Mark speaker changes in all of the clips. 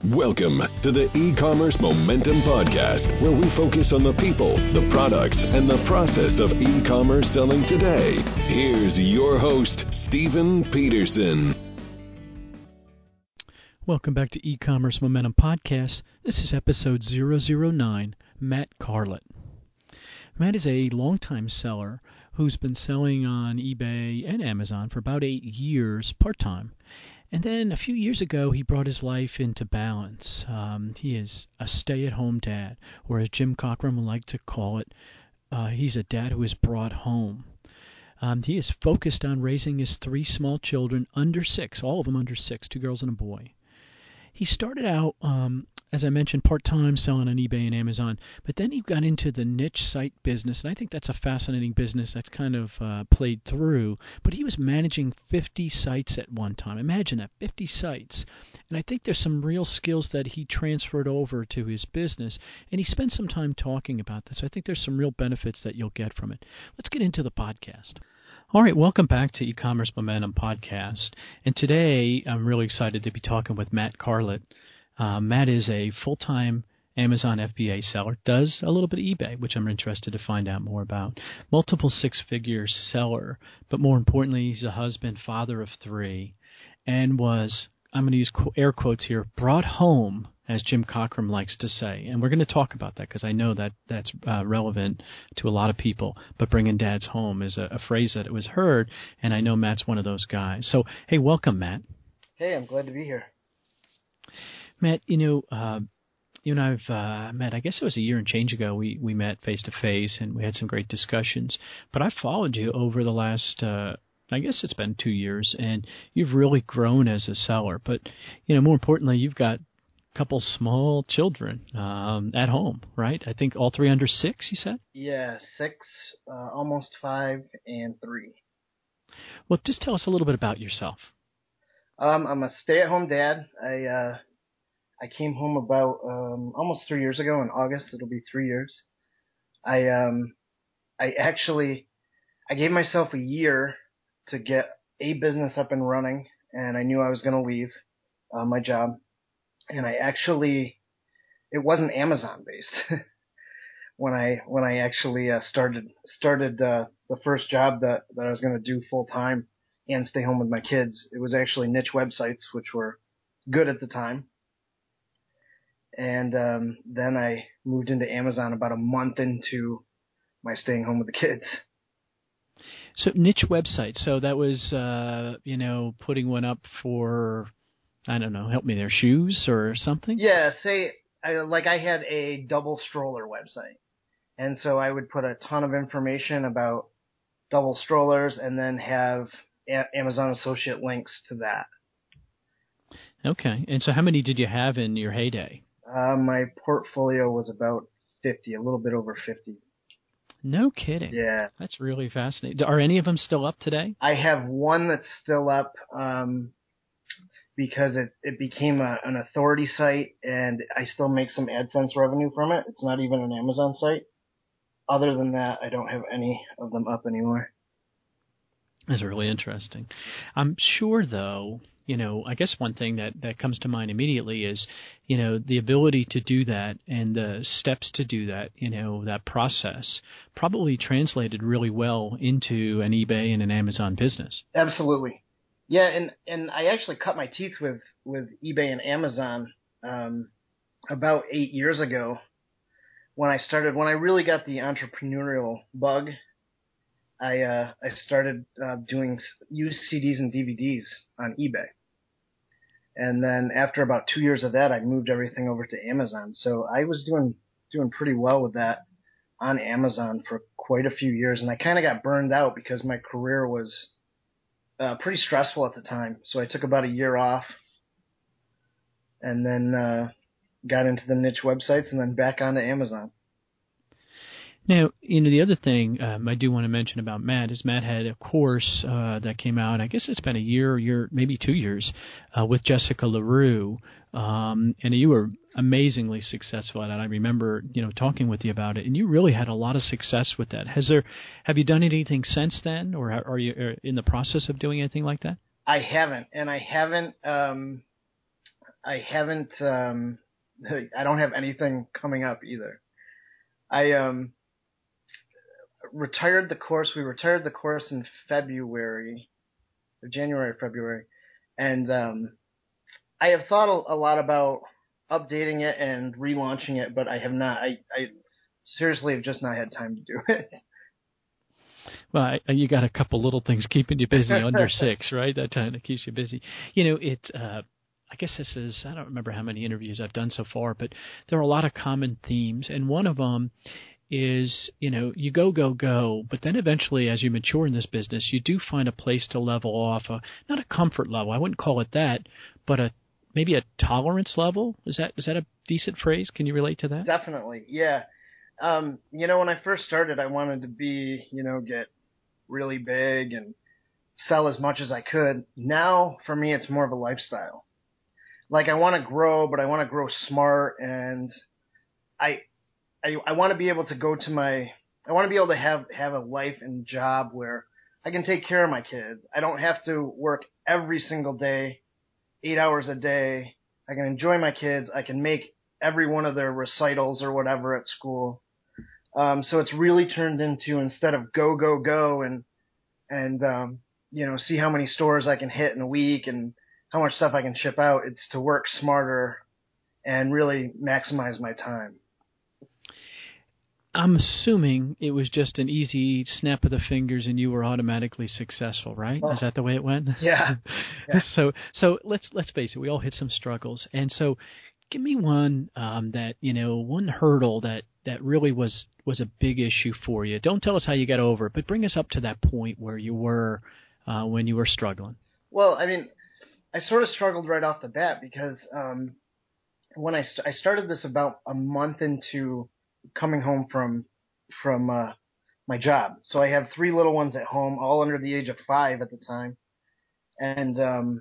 Speaker 1: Welcome to the E-Commerce Momentum Podcast, where we focus on the people, the products, and the process of e-commerce selling today. Here's your host, Stephen Peterson.
Speaker 2: Welcome back to E-Commerce Momentum Podcast. This is episode 009, Matt Carlett. Matt is a longtime seller who's been selling on eBay and Amazon for about 8 years part-time. And then a few years ago, he brought his life into balance. He is a stay-at-home dad, or as Jim Cockrum would like to call it, he's a dad who is brought home. He is focused on raising his 3 small children under 6, all of them under 6, 2 girls and a boy. He started out, as I mentioned, part-time selling on eBay and Amazon, but then he got into the niche site business, and I think that's a fascinating business that's kind of played through, but he was managing 50 sites at one time. Imagine that, 50 sites. And I think there's some real skills that he transferred over to his business, and he spent some time talking about this. I think there's some real benefits that you'll get from it. Let's get into the podcast. All right, welcome back to E-Commerce Momentum Podcast. And today I'm really excited to be talking with Matt Carlett. Matt is a full-time Amazon FBA seller, does a little bit of eBay, which I'm interested to find out more about. Multiple six-figure seller, but more importantly, he's a husband, father of 3, and was, I'm going to use air quotes here, brought home, as Jim Cockrum likes to say. And we're going to talk about that because I know that that's relevant to a lot of people. But bringing dads home is a phrase that was heard, and I know Matt's one of those guys. So, hey, welcome, Matt.
Speaker 3: Hey, I'm glad to be here.
Speaker 2: Matt, you and I've met, I guess it was a year and change ago, we met face-to-face, and we had some great discussions. But I've followed you over the last I guess it's been 2 years, and you've really grown as a seller. But, more importantly, you've got couple small children at home, right? I think all 3 under 6, you said?
Speaker 3: Yeah, 6, almost 5, and 3.
Speaker 2: Well, just tell us a little bit about yourself.
Speaker 3: I'm a stay-at-home dad. I came home about almost 3 years ago in August. It'll be 3 years. I gave myself a year to get a business up and running, and I knew I was going to leave my job. And it wasn't Amazon based when I actually started the first job that I was going to do full time and stay home with my kids. It was actually niche websites, which were good at the time. And then I moved into Amazon about a month into my staying home with the kids.
Speaker 2: So niche websites. So that was putting one up for, I don't know, help me there, shoes or something?
Speaker 3: Yeah, I had a double stroller website. And so I would put a ton of information about double strollers and then have Amazon associate links to that.
Speaker 2: Okay. And so how many did you have in your heyday?
Speaker 3: My portfolio was about 50, a little bit over 50.
Speaker 2: No kidding.
Speaker 3: Yeah.
Speaker 2: That's really fascinating. Are any of them still up today?
Speaker 3: I have one that's still up, because it became an authority site, and I still make some AdSense revenue from it. It's not even an Amazon site. Other than that, I don't have any of them up anymore.
Speaker 2: That's really interesting. I'm sure, though, I guess one thing that comes to mind immediately is, the ability to do that and the steps to do that, that process probably translated really well into an eBay and an Amazon business.
Speaker 3: Absolutely. Yeah, and I actually cut my teeth with eBay and Amazon about 8 years ago when I really got the entrepreneurial bug. I started doing used CDs and DVDs on eBay. And then after about 2 years of that, I moved everything over to Amazon. So I was doing pretty well with that on Amazon for quite a few years, and I kind of got burned out because my career was pretty stressful at the time. So I took about a year off and then got into the niche websites and then back onto Amazon.
Speaker 2: Now, the other thing I do want to mention about Matt is Matt had a course that came out, I guess it's been a year, maybe 2 years, with Jessica LaRue, and you were amazingly successful at it. I remember, talking with you about it, and you really had a lot of success with that. Have you done anything since then, or are you in the process of doing anything like that?
Speaker 3: I haven't, and I haven't I haven't. I don't have anything coming up either. I retired the course. We retired the course in January or February, and I have thought a lot about updating it and relaunching it, but I have not. I seriously have just not had time to do it.
Speaker 2: Well, you got a couple little things keeping you busy under 6, right? That kind of keeps you busy. You know, I guess this is, I don't remember how many interviews I've done so far, but there are a lot of common themes, and one of them is, you know, you go, but then eventually as you mature in this business, you do find a place to level off, not a comfort level, I wouldn't call it that, but maybe a tolerance level. Is that a decent phrase? Can you relate to that?
Speaker 3: Definitely, yeah. You know, when I first started, I wanted to get really big and sell as much as I could. Now, for me, it's more of a lifestyle. Like, I want to grow, but I want to grow smart, and I want to be able to I want to be able to have a life and job where I can take care of my kids. I don't have to work every single day, 8 hours a day. I can enjoy my kids. I can make every one of their recitals or whatever at school. So it's really turned into, instead of go and see how many stores I can hit in a week and how much stuff I can ship out, it's to work smarter and really maximize my time.
Speaker 2: I'm assuming it was just an easy snap of the fingers and you were automatically successful, right?
Speaker 3: Oh.
Speaker 2: Is that the way it went?
Speaker 3: Yeah.
Speaker 2: So let's face it, we all hit some struggles. And so give me one one hurdle that really was a big issue for you. Don't tell us how you got over it, but bring us up to that point where you were when you were struggling.
Speaker 3: Well, I mean, I sort of struggled right off the bat because when I started this about a month into coming home from my job. So I have 3 little ones at home, all under the age of 5 at the time, and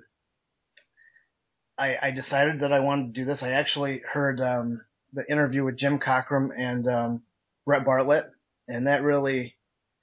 Speaker 3: I decided that I wanted to do this. I actually heard the interview with Jim Cockrum and Brett Bartlett, and that really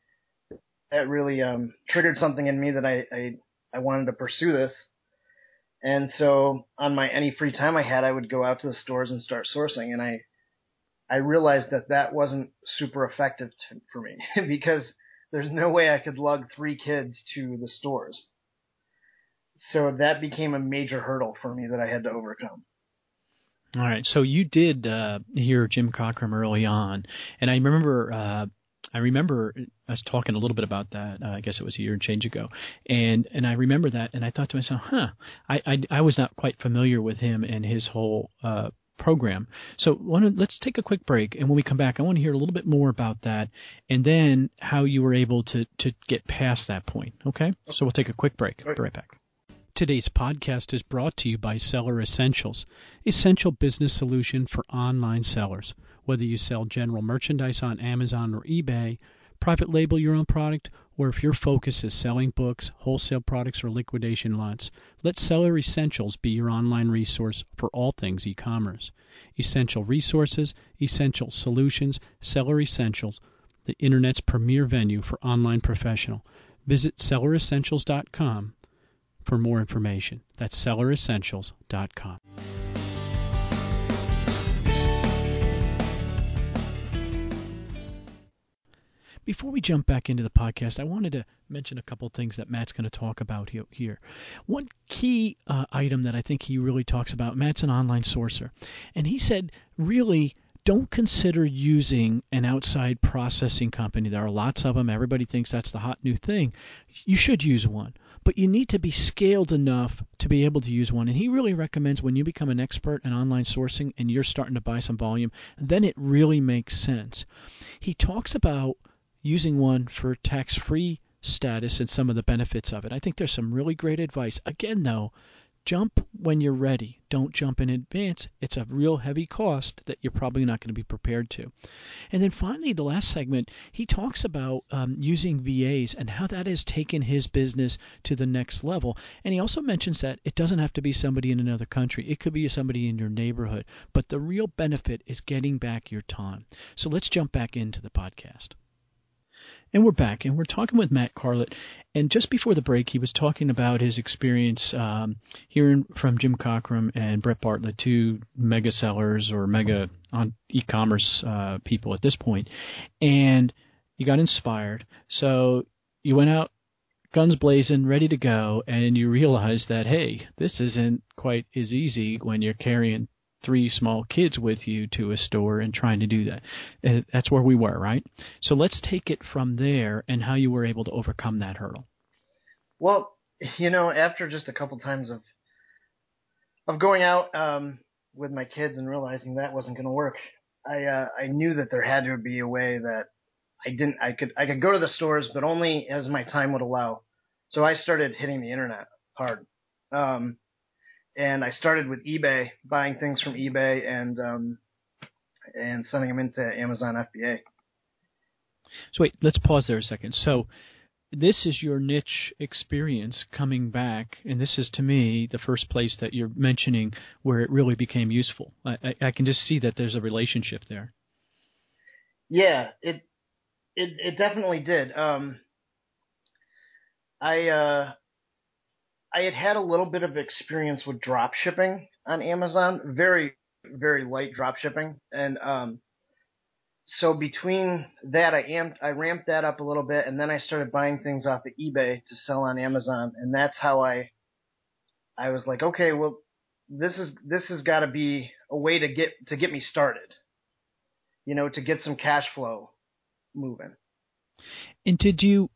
Speaker 3: triggered something in me that I wanted to pursue this. And so on any free time I had, I would go out to the stores and start sourcing, and I realized that wasn't super effective for me because there's no way I could lug 3 kids to the stores. So that became a major hurdle for me that I had to overcome.
Speaker 2: All right. So you did hear Jim Cockrum early on, and I remember us talking a little bit about that. I guess it was a year and change ago, and I remember that, and I thought to myself, I was not quite familiar with him and his whole program. So let's take a quick break, and when we come back, I want to hear a little bit more about that, and then how you were able to get past that point. Okay? So we'll take a quick break. Be right back. Today's podcast is brought to you by Seller Essentials, essential business solution for online sellers. Whether you sell general merchandise on Amazon or eBay, private label your own product, or if your focus is selling books, wholesale products, or liquidation lots, let Seller Essentials be your online resource for all things e-commerce. Essential resources, essential solutions, Seller Essentials, the Internet's premier venue for online professional. Visit selleressentials.com for more information. That's selleressentials.com. Before we jump back into the podcast, I wanted to mention a couple of things that Matt's going to talk about here. One key item that I think he really talks about, Matt's an online sourcer, and he said, really, don't consider using an outside processing company. There are lots of them. Everybody thinks that's the hot new thing. You should use one, but you need to be scaled enough to be able to use one. And he really recommends when you become an expert in online sourcing and you're starting to buy some volume, then it really makes sense. He talks about using one for tax-free status and some of the benefits of it. I think there's some really great advice. Again, though, jump when you're ready. Don't jump in advance. It's a real heavy cost that you're probably not going to be prepared to. And then finally, the last segment, he talks about using VAs and how that has taken his business to the next level. And he also mentions that it doesn't have to be somebody in another country. It could be somebody in your neighborhood. But the real benefit is getting back your time. So let's jump back into the podcast. And we're back, and we're talking with Matt Carlett. And just before the break, he was talking about his experience hearing from Jim Cockrum and Brett Bartlett, two mega sellers or mega on e-commerce people at this point. And you got inspired. So you went out guns blazing, ready to go, and you realized that, hey, this isn't quite as easy when you're carrying 3 small kids with you to a store and trying to do that. That's where we were, right? So let's take it from there and how you were able to overcome that hurdle.
Speaker 3: Well, after just a couple times of going out with my kids and realizing that wasn't going to work, I knew that there had to be a way that I could go to the stores, but only as my time would allow. So I started hitting the internet hard. And I started with eBay, buying things from eBay and sending them into Amazon FBA.
Speaker 2: So wait, let's pause there a second. So this is your niche experience coming back, and this is, to me, the first place that you're mentioning where it really became useful. I can just see that there's a relationship there.
Speaker 3: Yeah, it definitely did. I had a little bit of experience with drop shipping on Amazon, very, very light drop shipping. And so between that, I ramped that up a little bit, and then I started buying things off of eBay to sell on Amazon. And that's how I was like, okay, well, this has got to be a way to get me started, to get some cash flow moving.
Speaker 2: And did you,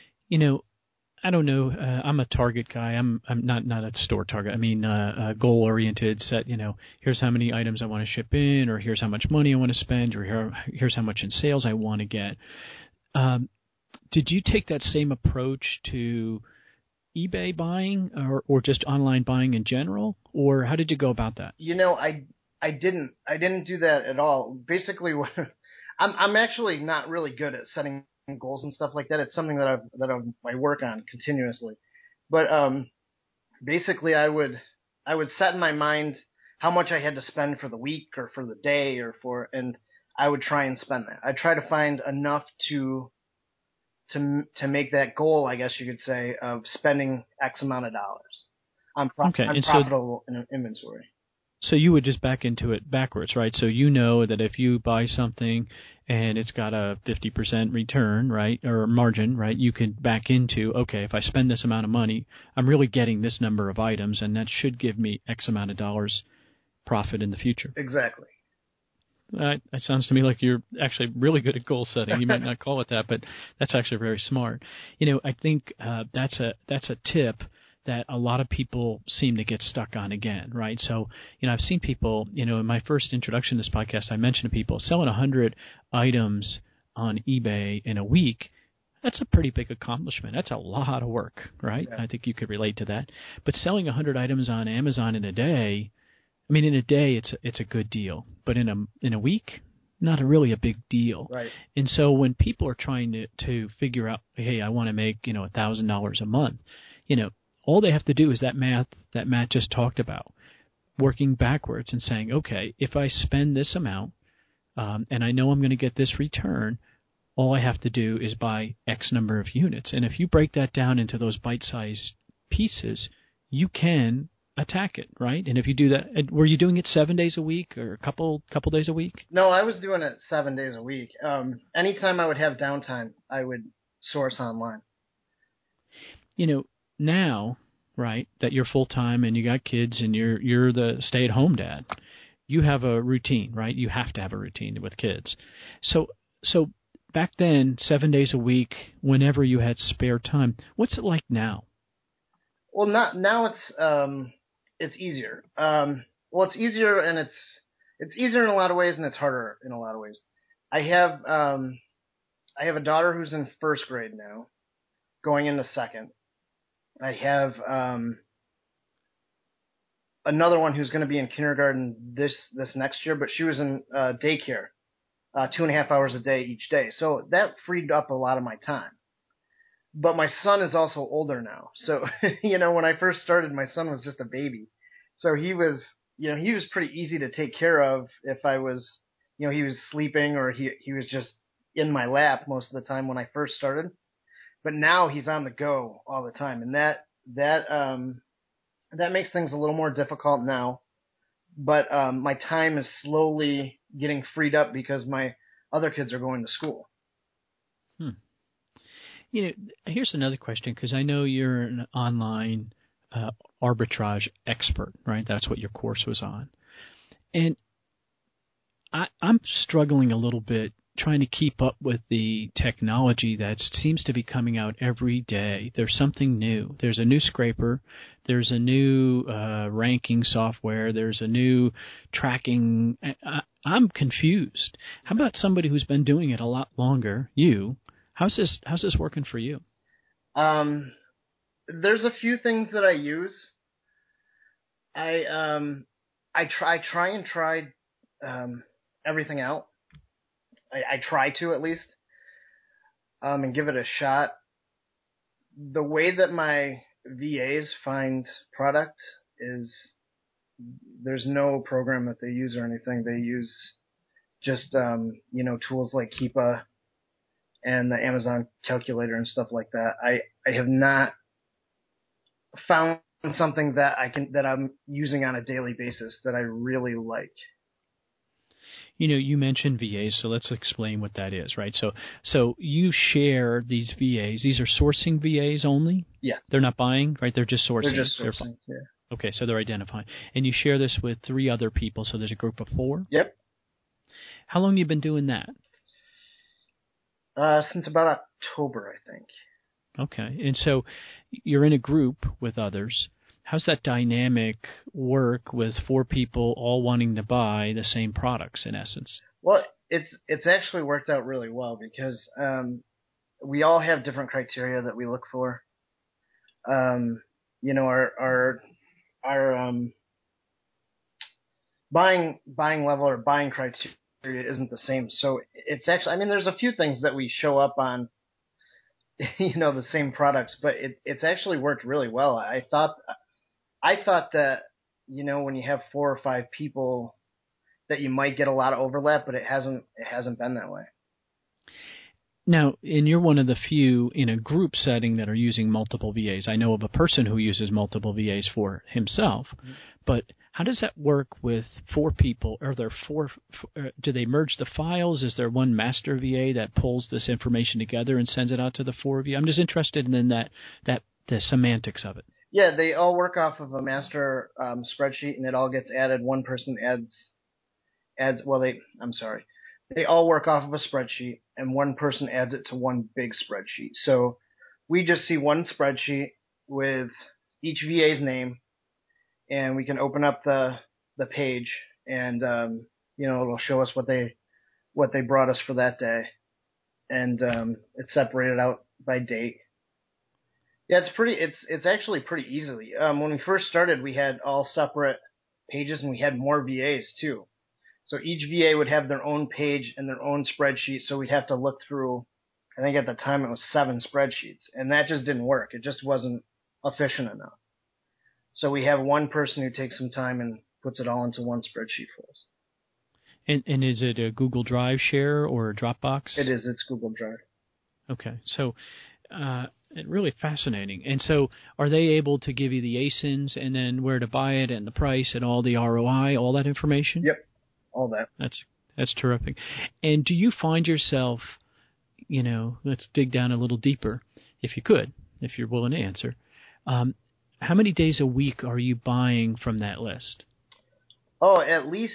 Speaker 2: I don't know. I'm a target guy. I'm not a store target. I mean, goal oriented. Set. Here's how many items I want to ship in, or here's how much money I want to spend, or here's how much in sales I want to get. Did you take that same approach to eBay buying, or just online buying in general, or how did you go about that?
Speaker 3: I didn't do that at all. Basically, I'm actually not really good at setting goals and stuff like that. It's something that I work on continuously. But basically, I would set in my mind how much I had to spend for the week or for the day and I would try and spend that. I'd try to find enough to make that goal, I guess you could say, of spending X amount of dollars on profitable inventory.
Speaker 2: So you would just back into it backwards, right? So that if you buy something and it's got a 50% return, right, or margin, right, you can back into, okay, if I spend this amount of money, I'm really getting this number of items, and that should give me X amount of dollars profit in the future.
Speaker 3: Exactly.
Speaker 2: That sounds to me like you're actually really good at goal setting. You might not call it that, but that's actually very smart. I think that's a tip that a lot of people seem to get stuck on again, right? So, I've seen people, in my first introduction to this podcast, I mentioned to people selling 100 items on eBay in a week. That's a pretty big accomplishment. That's a lot of work, right? Yeah. I think you could relate to that. But selling 100 items on Amazon in a day, it's a good deal. But in a week, not really a big deal.
Speaker 3: Right.
Speaker 2: And so when people are trying to figure out, hey, I want to make, $1,000 a month, all they have to do is that math that Matt just talked about, working backwards and saying, okay, if I spend this amount and I know I'm going to get this return, all I have to do is buy X number of units. And if you break that down into those bite-sized pieces, you can attack it, right? And if you do that, were you doing it 7 days a week or a couple days a week?
Speaker 3: No, I was doing it 7 days a week. Anytime I would have downtime, I would source online.
Speaker 2: Now, right, that you're full-time and you got kids and you're the stay-at-home dad, you have a routine, right? You have to have a routine with kids. So back then, 7 days a week, whenever you had spare time, what's it like now?
Speaker 3: Well, now it's easier. It's easier, and it's easier in a lot of ways, and it's harder in a lot of ways. I have a daughter who's in first grade now, going into second. I have another one who's going to be in kindergarten this next year, but she was in daycare 2.5 hours a day each day. So that freed up a lot of my time. But my son is also older now. So, when I first started, my son was just a baby. So he was pretty easy to take care of if I was, he was sleeping or he was just in my lap most of the time when I first started, but now he's on the go all the time, and that makes things a little more difficult now. But my time is slowly getting freed up because my other kids are going to school.
Speaker 2: Here's another question, because I know you're an online arbitrage expert, right? That's what your course was on. And I'm struggling a little bit trying to keep up with the technology that seems to be coming out every day. There's something new. There's a new scraper. There's a new ranking software. There's a new tracking. I'm confused. How about somebody who's been doing it a lot longer? How's this working for you?
Speaker 3: There's a few things that I use. I try everything out. I try to, at least, and give it a shot. The way that my VAs find product is there's no program that they use or anything. They use just tools like Keepa and the Amazon calculator and stuff like that. I have not found something that I'm using on a daily basis that I really like.
Speaker 2: You mentioned VAs, so let's explain what that is, right? So you share these VAs. These are sourcing VAs only?
Speaker 3: Yeah.
Speaker 2: They're not buying, right? They're just sourcing.
Speaker 3: They're just sourcing, yeah.
Speaker 2: Okay, so they're identifying. And you share this with 3 other people, so there's a group of 4?
Speaker 3: Yep.
Speaker 2: How long have you been doing that?
Speaker 3: Since about October, I think.
Speaker 2: Okay, and so you're in a group with others. How's that dynamic work with 4 people all wanting to buy the same products, in essence?
Speaker 3: Well, it's actually worked out really well because we all have different criteria that we look for. Our buying level or buying criteria isn't the same. So it's actually, there's a few things that we show up on, the same products, but it's actually worked really well. I thought that, when you have 4 or 5 people that you might get a lot of overlap, but it hasn't been that way.
Speaker 2: Now, and you're one of the few in a group setting that are using multiple VAs. I know of a person who uses multiple VAs for himself, but how does that work with 4 people? Are there 4? Do they merge the files? Is there one master VA that pulls this information together and sends it out to the 4 of you? I'm just interested in the semantics of it.
Speaker 3: Yeah, they all work off of a master spreadsheet, and it all gets added. One person adds. Well, they all work off of a spreadsheet, and one person adds it to one big spreadsheet. So we just see one spreadsheet with each VA's name, and we can open up the page, and it'll show us what they brought us for that day, and it's separated out by date. Yeah, it's actually pretty easily. When we first started, we had all separate pages, and we had more VAs too. So each VA would have their own page and their own spreadsheet, so we'd have to look through, I think at the time it was 7 spreadsheets, and that just didn't work. It just wasn't efficient enough. So we have one person who takes some time and puts it all into one spreadsheet for us.
Speaker 2: And is it a Google Drive share or a Dropbox?
Speaker 3: It is. It's Google Drive.
Speaker 2: Okay. So really fascinating. And so are they able to give you the ASINs and then where to buy it and the price and all the ROI, all that information?
Speaker 3: Yep. All that.
Speaker 2: That's terrific. And do you find yourself, let's dig down a little deeper, if you could, if you're willing to answer. How many days a week are you buying from that list?
Speaker 3: Oh, at least,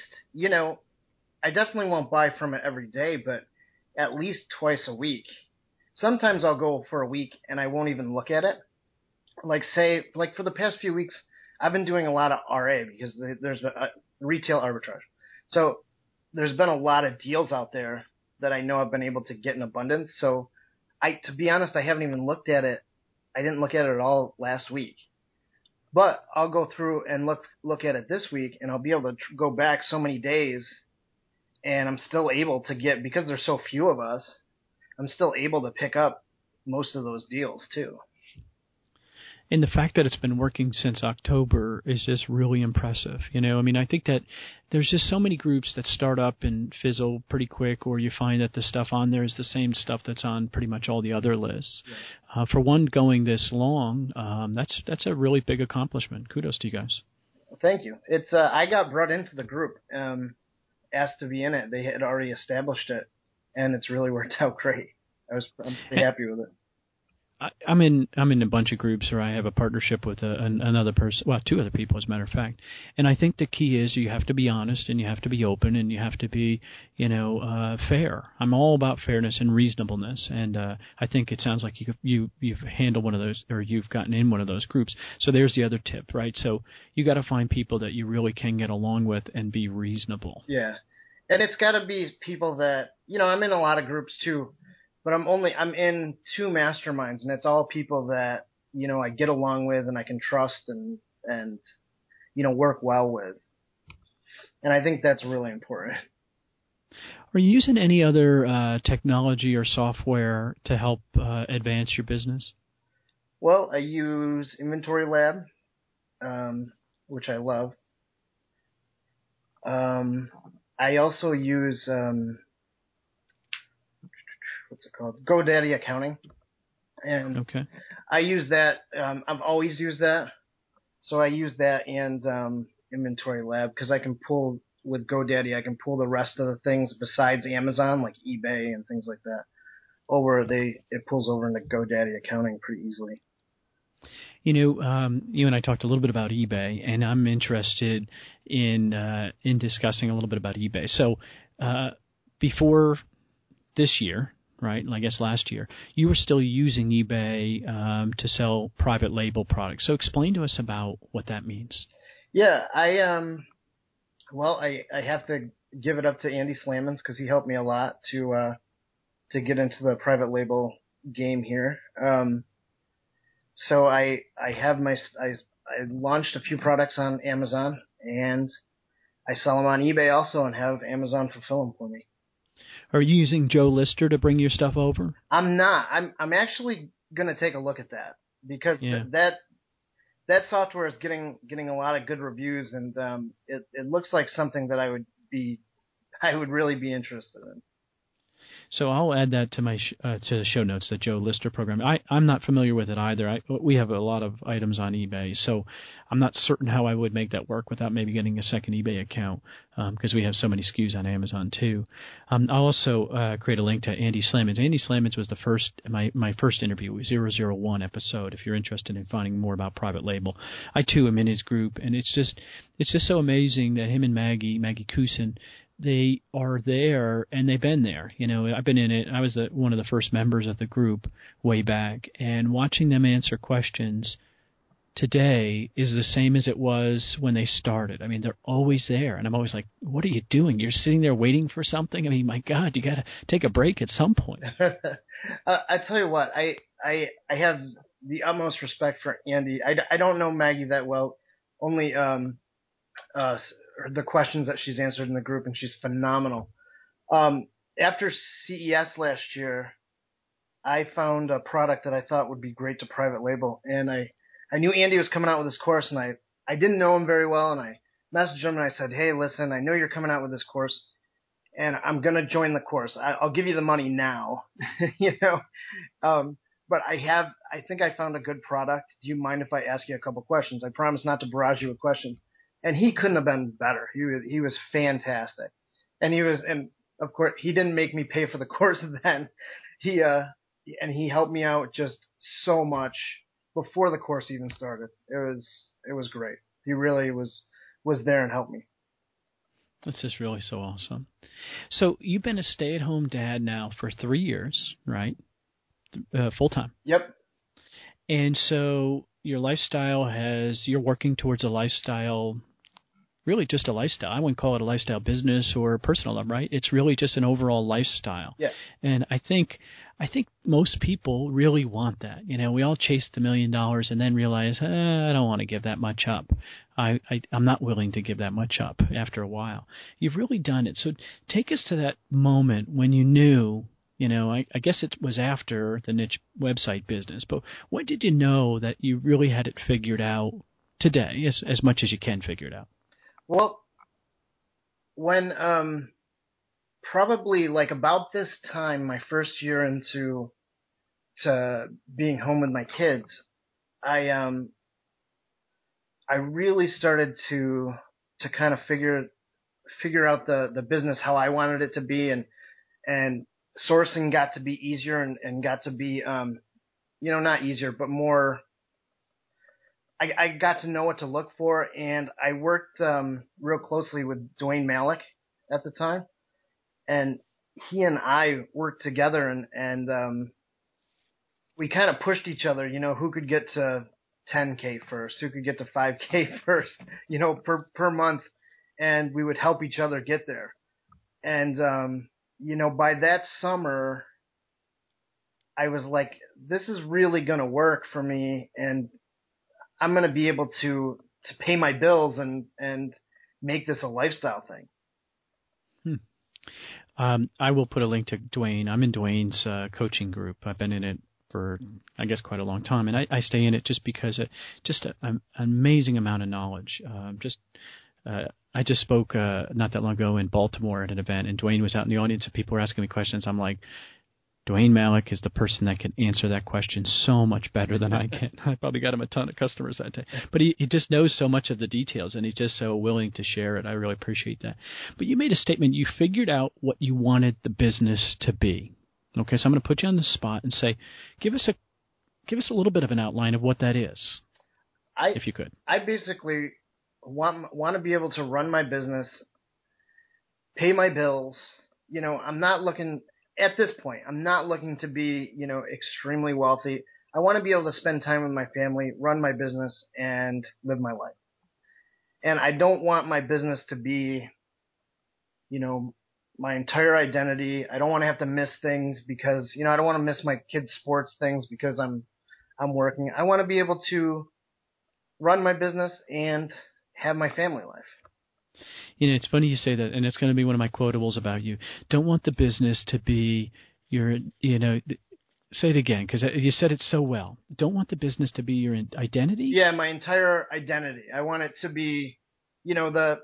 Speaker 3: I definitely won't buy from it every day, but at least twice a week. Sometimes I'll go for a week and I won't even look at it. Like for the past few weeks, I've been doing a lot of RA because there's a retail arbitrage. So there's been a lot of deals out there that I know I've been able to get in abundance. So to be honest, I haven't even looked at it. I didn't look at it at all last week. But I'll go through and look at it this week, and I'll be able to go back so many days, and I'm still able to get, because there's so few of us, I'm still able to pick up most of those deals too.
Speaker 2: And the fact that it's been working since October is just really impressive. You know, I mean, I think that there's just so many groups that start up and fizzle pretty quick, or you find that the stuff on there is the same stuff that's on pretty much all the other lists. Yeah. For one going this long, that's a really big accomplishment. Kudos to you guys.
Speaker 3: Thank you. It's I got brought into the group, asked to be in it. They had already established it, and it's really worked out great. I'm pretty happy with it.
Speaker 2: I'm in a bunch of groups where I have a partnership with another person, well, two other people, as a matter of fact. And I think the key is you have to be honest, and you have to be open, and you have to be, fair. I'm all about fairness and reasonableness, and I think it sounds like you've handled one of those, or you've gotten in one of those groups. So there's the other tip, right? So you got to find people that you really can get along with and be reasonable.
Speaker 3: Yeah, and it's got to be people that I'm in a lot of groups too. But I'm in 2 masterminds, and it's all people that, I get along with and I can trust and work well with. And I think that's really important.
Speaker 2: Are you using any other technology or software to help advance your business?
Speaker 3: Well, I use Inventory Lab, which I love. I also use... what's it called? GoDaddy Accounting. And okay. I use that. I've always used that. So I use that and Inventory Lab because I can pull with GoDaddy. I can pull the rest of the things besides Amazon, like eBay and things like that. It pulls over into GoDaddy Accounting pretty easily.
Speaker 2: You and I talked a little bit about eBay, and I'm interested in discussing a little bit about eBay. So before this year, right, I guess last year, you were still using eBay to sell private label products. So explain to us about what that means.
Speaker 3: Yeah, I have to give it up to Andy Slamans because he helped me a lot to get into the private label game here. So I launched a few products on Amazon, and I sell them on eBay also and have Amazon fulfill them for me.
Speaker 2: Are you using Joe Lister to bring your stuff over?
Speaker 3: I'm not. I'm actually going to take a look at that because that software is getting a lot of good reviews, and it looks like something that I would really be interested in.
Speaker 2: So I'll add that to my to the show notes, the Joe Lister program. I'm not familiar with it either. We have a lot of items on eBay, so I'm not certain how I would make that work without maybe getting a second eBay account because we have so many SKUs on Amazon too. I'll also create a link to Andy Slamans. Andy Slamans was the first my first interview, 001 episode. If you're interested in finding more about private label, I too am in his group, and it's just so amazing that him and Maggie Kusin, they are there, and they've been there. I've been in it. I was one of the first members of the group way back, and watching them answer questions today is the same as it was when they started. I mean, they're always there, and I'm always like, what are you doing? You're sitting there waiting for something? I mean, my God, you got to take a break at some point.
Speaker 3: I tell you what, I have the utmost respect for Andy. I don't know Maggie that well, only the questions that she's answered in the group, and she's phenomenal. After CES last year, I found a product that I thought would be great to private label, and I knew Andy was coming out with this course, and I didn't know him very well, and I messaged him and I said, hey, listen, I know you're coming out with this course, and I'm going to join the course. I'll give you the money now, but I think I found a good product. Do you mind if I ask you a couple questions? I promise not to barrage you with questions. And he couldn't have been better. He was fantastic, and of course he didn't make me pay for the course then. He helped me out just so much before the course even started. It was great. He really was there and helped me.
Speaker 2: That's just really so awesome. So you've been a stay-at-home dad now for 3 years, right? Full time.
Speaker 3: Yep.
Speaker 2: And so your lifestyle you're working towards a lifestyle, really just a lifestyle. I wouldn't call it a lifestyle business or personal, right? It's really just an overall lifestyle.
Speaker 3: Yeah.
Speaker 2: And I think most people really want that. We all chase the $1 million and then realize, I don't want to give that much up. I'm not willing to give that much up after a while. You've really done it. So take us to that moment when you knew I guess it was after the niche website business, but when did you know that you really had it figured out today, as much as you can figure it out?
Speaker 3: Well, when probably like about this time, my first year into being home with my kids, I really started to kind of figure out the business how I wanted it to be, and sourcing got to be easier and got to be not easier but more. I got to know what to look for, and I worked real closely with Dwayne Malik at the time, and he and I worked together, and we kind of pushed each other, who could get to 10K first, who could get to 5K first, per month, and we would help each other get there. And by that summer, I was like, this is really going to work for me, and I'm going to be able to pay my bills and make this a lifestyle thing.
Speaker 2: I will put a link to Dwayne. I'm in Dwayne's coaching group. I've been in it for, I guess, quite a long time, and I stay in it just because an amazing amount of knowledge. I just spoke not that long ago in Baltimore at an event, and Dwayne was out in the audience, and people were asking me questions. I'm like, Dwayne Malik is the person that can answer that question so much better than I can. I probably got him a ton of customers that day. But he just knows so much of the details, and he's just so willing to share it. I really appreciate that. But you made a statement. You figured out what you wanted the business to be. Okay, so I'm going to put you on the spot and say, give us a little bit of an outline of what that is, if you could.
Speaker 3: I basically want to be able to run my business, pay my bills. I'm not looking... At this point, I'm not looking to be, extremely wealthy. I want to be able to spend time with my family, run my business, and live my life. And I don't want my business to be, my entire identity. I don't want to have to miss things because, I don't want to miss my kids' sports things because I'm working. I want to be able to run my business and have my family life.
Speaker 2: It's funny you say that, and it's going to be one of my quotables about you. Don't want the business to be your, say it again, because you said it so well. Don't want the business to be your identity?
Speaker 3: Yeah, my entire identity. I want it to be, a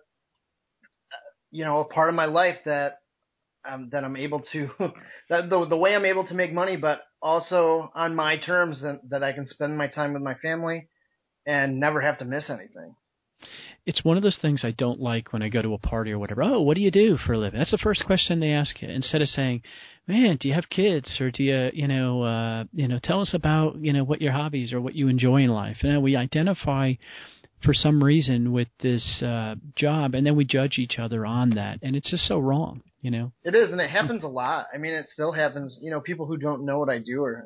Speaker 3: part of my life that I'm able to, that the way I'm able to make money, but also on my terms, that I can spend my time with my family and never have to miss anything.
Speaker 2: It's one of those things I don't like when I go to a party or whatever. Oh, what do you do for a living? That's the first question they ask you. Instead of saying, man, do you have kids? Or do you, tell us about, what your hobbies or what you enjoy in life. We identify for some reason with this job, and then we judge each other on that. And it's just so wrong,
Speaker 3: It is, and it happens a lot. I mean, it still happens. People who don't know what I do, or,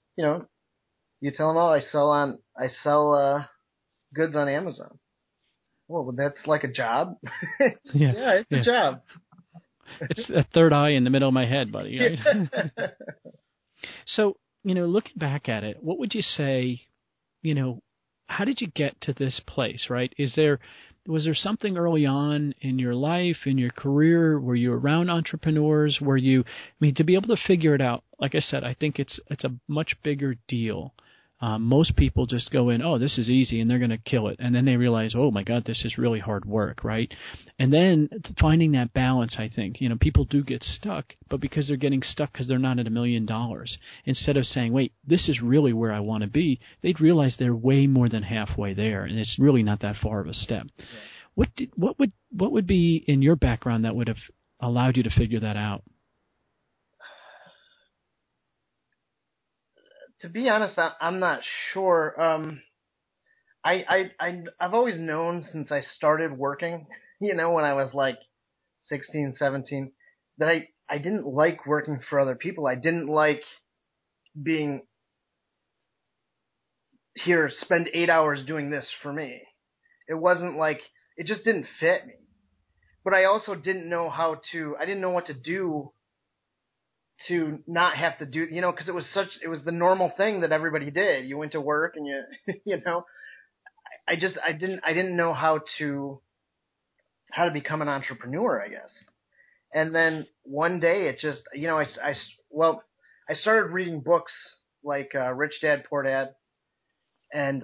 Speaker 3: you tell them, oh, I sell goods on Amazon. Well, that's like a job. Yeah, it's a job.
Speaker 2: It's a third eye in the middle of my head, buddy. Right? So, looking back at it, what would you say, how did you get to this place, right? Was there something early on in your life, in your career, were you around entrepreneurs? To be able to figure it out, like I said, I think it's a much bigger deal. Most people just go in, oh, this is easy, and they're going to kill it. And then they realize, oh, my God, this is really hard work, right? And then finding that balance, I think, people do get stuck, but because they're getting stuck because they're not at $1 million, instead of saying, wait, this is really where I want to be, they'd realize they're way more than halfway there, and it's really not that far of a step. Yeah. What would be in your background that would have allowed you to figure that out?
Speaker 3: To be honest, I'm not sure. I've always known since I started working, when I was like 16, 17, that I didn't like working for other people. I didn't like being here, spend 8 hours doing this for me. It wasn't like, it just didn't fit me. But I also didn't know I didn't know what to do to not have to do, because it was the normal thing that everybody did. You went to work and I didn't know how to become an entrepreneur, I guess. And then one day it just, I started reading books like Rich Dad Poor Dad and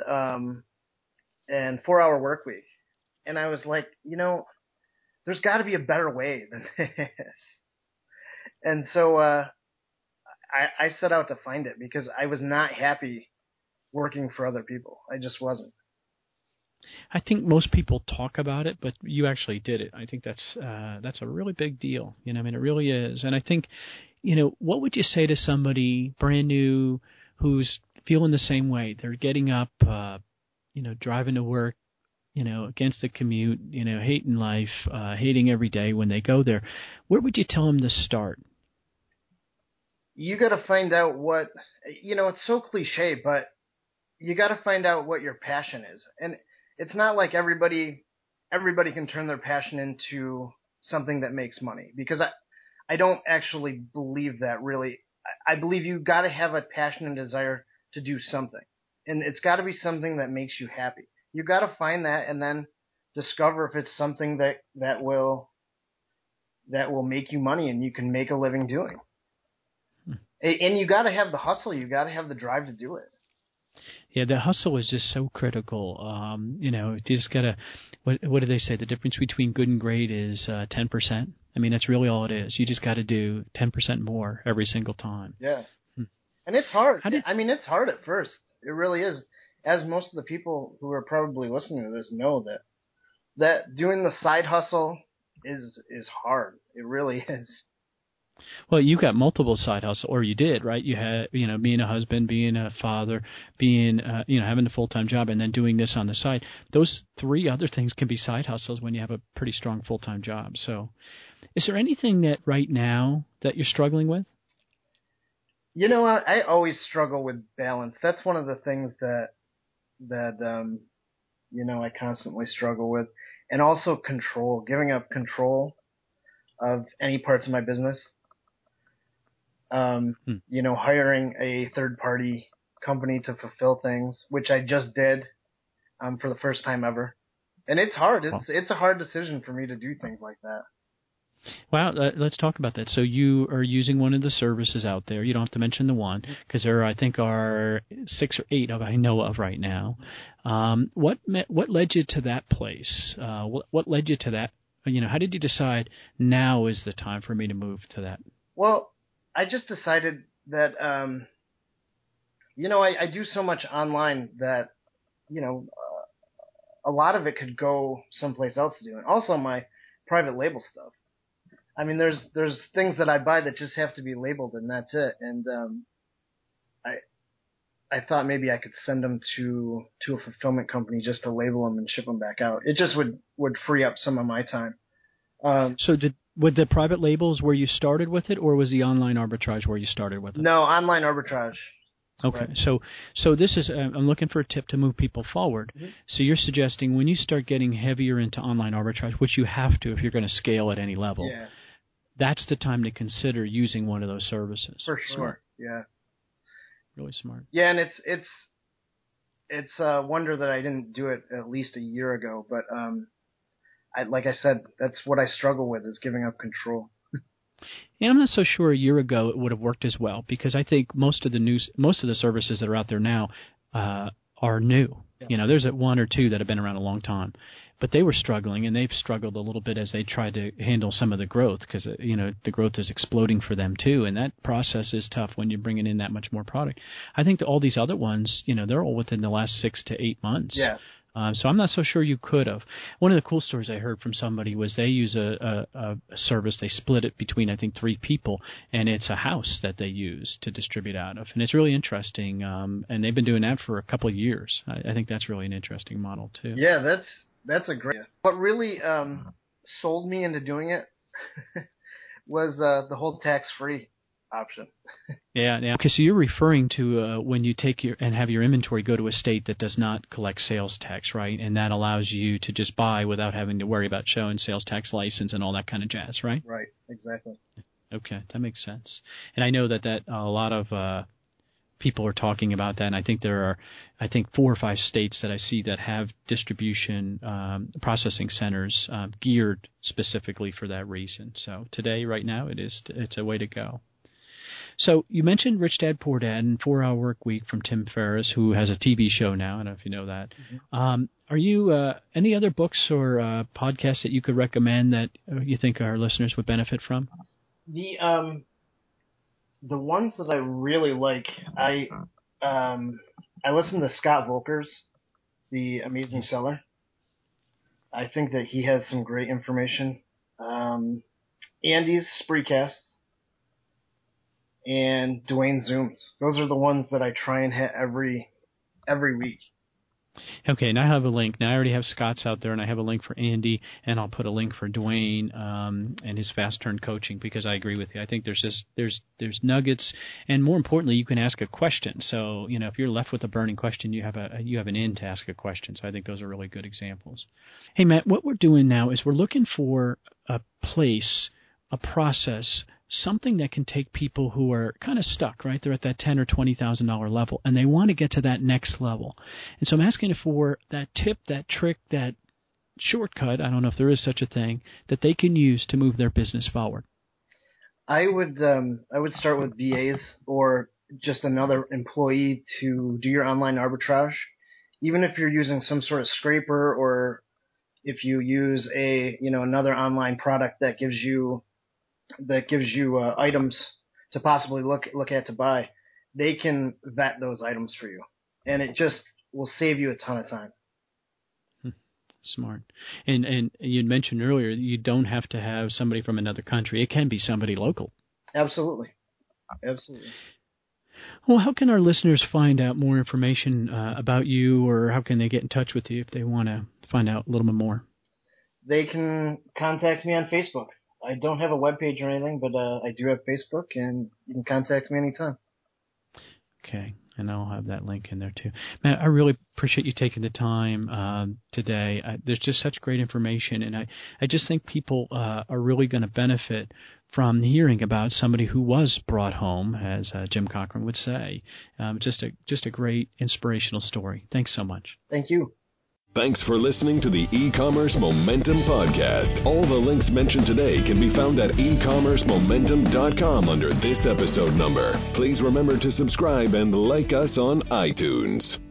Speaker 3: 4 Hour Workweek, and I was like, there's got to be a better way than this. And so I set out to find it because I was not happy working for other people. I just wasn't.
Speaker 2: I think most people talk about it, but you actually did it. I think that's a really big deal. I mean, it really is. And I think, what would you say to somebody brand new who's feeling the same way? They're getting up, driving to work, against the commute, hating life, hating every day when they go there. Where would you tell them to start?
Speaker 3: You got to find out what, it's so cliche, but you got to find out what your passion is. And it's not like everybody can turn their passion into something that makes money, because I don't actually believe that, really. I believe you got to have a passion and desire to do something, and it's got to be something that makes you happy. You got to find that and then discover if it's something that will make you money and you can make a living doing. And you got to have the hustle. You got to have the drive to do it.
Speaker 2: Yeah, the hustle is just so critical. You just got to, what do they say? The difference between good and great is 10%. I mean, that's really all it is. You just got to do 10% more every single time.
Speaker 3: Yeah. And it's hard. It's hard at first. It really is. As most of the people who are probably listening to this know that doing the side hustle is hard. It really is.
Speaker 2: Well, you got multiple side hustles, or you did, right? You had, being a husband, being a father, being, having a full-time job, and then doing this on the side. Those 3 other things can be side hustles when you have a pretty strong full-time job. So is there anything that right now that you're struggling with?
Speaker 3: I always struggle with balance. That's one of the things that I constantly struggle with. And also control, giving up control of any parts of my business. Hiring a third-party company to fulfill things, which I just did for the first time ever. And it's hard. It's a hard decision for me to do things like that.
Speaker 2: Wow, let's talk about that. So you are using one of the services out there. You don't have to mention the one, because there, I think, are 6 or 8 I know of right now. What led you to that place? What led you to that? How did you decide now is the time for me to move to that?
Speaker 3: Well, I just decided that, I do so much online that, a lot of it could go someplace else to do. And also my private label stuff. I mean, there's things that I buy that just have to be labeled, and that's it. And I thought maybe I could send them to a fulfillment company just to label them and ship them back out. It just would free up some of my time.
Speaker 2: So with the private labels where you started with it, or was the online arbitrage where you started with it?
Speaker 3: No, online arbitrage.
Speaker 2: Okay, right. So this is, I'm looking for a tip to move people forward. Mm-hmm. So you're suggesting when you start getting heavier into online arbitrage, which you have to if you're going to scale at any level, that's the time to consider using one of those services.
Speaker 3: For sure.
Speaker 2: Smart.
Speaker 3: Yeah.
Speaker 2: Really smart.
Speaker 3: Yeah, and it's a wonder that I didn't do it at least a year ago. But like I said, that's what I struggle with, is giving up control.
Speaker 2: And I'm not so sure a year ago it would have worked as well, because I think most of the services that are out there now are new. Yeah. There's 1 or 2 that have been around a long time, but they were struggling, and they've struggled a little bit as they tried to handle some of the growth, because the growth is exploding for them too, and that process is tough when you're bringing in that much more product. I think that all these other ones, they're all within the last 6 to 8 months.
Speaker 3: Yeah.
Speaker 2: So I'm not so sure you could have. One of the cool stories I heard from somebody was they use a service. They split it between, I think, 3 people, and it's a house that they use to distribute out of. And it's really interesting, and they've been doing that for a couple of years. I think that's really an interesting model, too.
Speaker 3: Yeah, that's a great. What really sold me into doing it was the whole tax-free option.
Speaker 2: Yeah. Okay, so you're referring to when you take have your inventory go to a state that does not collect sales tax, right? And that allows you to just buy without having to worry about showing sales tax license and all that kind of jazz, right?
Speaker 3: Right, exactly.
Speaker 2: Okay, that makes sense. And I know that a lot of people are talking about that. And I think there are, 4 or 5 states that I see that have distribution processing centers geared specifically for that reason. So today, right now, it's a way to go. So you mentioned Rich Dad Poor Dad and 4-Hour Work Week from Tim Ferriss, who has a TV show now. I don't know if you know that. Mm-hmm. Are you any other books or podcasts that you could recommend that you think our listeners would benefit from?
Speaker 3: The ones that I really like, I listen to Scott Volker's The Amazing Seller. I think that he has some great information. Andy's Spreecast. And Dwayne Zooms. Those are the ones that I try and hit every week.
Speaker 2: Okay, and I have a link. Now I already have Scott's out there, and I have a link for Andy, and I'll put a link for Dwayne and his Fast Turn Coaching, because I agree with you. I think there's nuggets, and more importantly, you can ask a question. So if you're left with a burning question, you have an in to ask a question. So I think those are really good examples. Hey Matt, what we're doing now is we're looking for a place, a process, something that can take people who are kind of stuck, right? They're at that $10,000 or $20,000 level, and they want to get to that next level. And so I'm asking for that tip, that trick, that shortcut, I don't know if there is such a thing, that they can use to move their business forward.
Speaker 3: I would start with VAs or just another employee to do your online arbitrage. Even if you're using some sort of scraper, or if you use another online product that gives you items to possibly look at to buy, they can vet those items for you, and it just will save you a ton of time.
Speaker 2: Smart. And you mentioned earlier that you don't have to have somebody from another country. It can be somebody local. Absolutely. Well, how can our listeners find out more information about you, or how can they get in touch with you if they want to find out a little bit more?
Speaker 3: They can contact me on Facebook. I don't have a webpage or anything, but I do have Facebook, and you can contact me anytime.
Speaker 2: Okay, and I'll have that link in there too. Matt, I really appreciate you taking the time today. There's just such great information, and I just think people are really going to benefit from hearing about somebody who was brought home, as Jim Cochran would say. Just a great inspirational story. Thanks so much.
Speaker 3: Thank you.
Speaker 1: Thanks for listening to the E-Commerce Momentum Podcast. All the links mentioned today can be found at ecommercemomentum.com under this episode number. Please remember to subscribe and like us on iTunes.